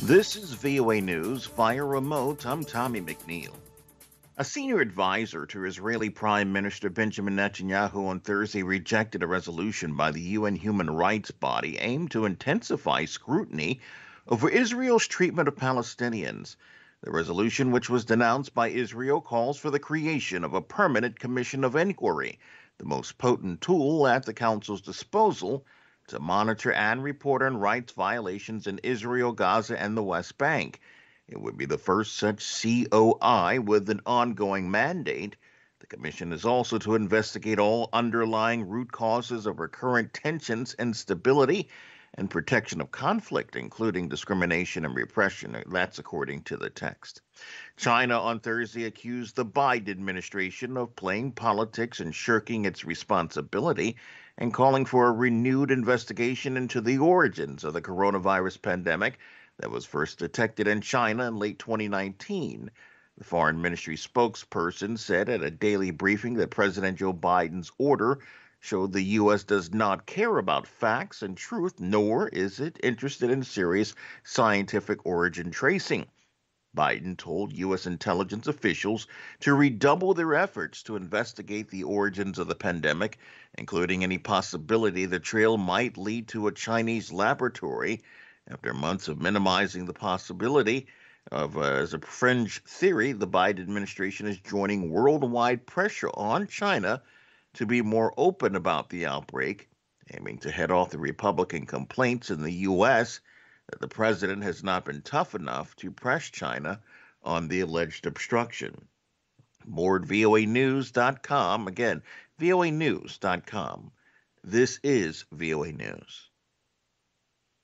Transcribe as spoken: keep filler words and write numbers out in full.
This is V O A News via remote. I'm Tommy McNeil. A senior advisor to Israeli Prime Minister Benjamin Netanyahu on Thursday rejected a resolution by the U N human rights body aimed to intensify scrutiny over Israel's treatment of Palestinians. The resolution, which was denounced by Israel, calls for the creation of a permanent commission of inquiry, the most potent tool at the Council's disposal to monitor and report on rights violations in Israel, Gaza, and the West Bank. It would be the first such C O I with an ongoing mandate. The commission is also to investigate all underlying root causes of recurrent tensions, instability, and protection of conflict, including discrimination and repression. That's according to the text. China on Thursday accused the Biden administration of playing politics and shirking its responsibility and calling for a renewed investigation into the origins of the coronavirus pandemic that was first detected in China in late twenty nineteen. The Foreign Ministry spokesperson said at a daily briefing that President Joe Biden's order showed the U S does not care about facts and truth, nor is it interested in serious scientific origin tracing. Biden told U S intelligence officials to redouble their efforts to investigate the origins of the pandemic, including any possibility the trail might lead to a Chinese laboratory. After months of minimizing the possibility of, uh, as a fringe theory, the Biden administration is joining worldwide pressure on China to be more open about the outbreak, aiming to head off the Republican complaints in the U S that the president has not been tough enough to press China on the alleged obstruction. More at V O A news dot com. Again, V O A news dot com. This is V O A News.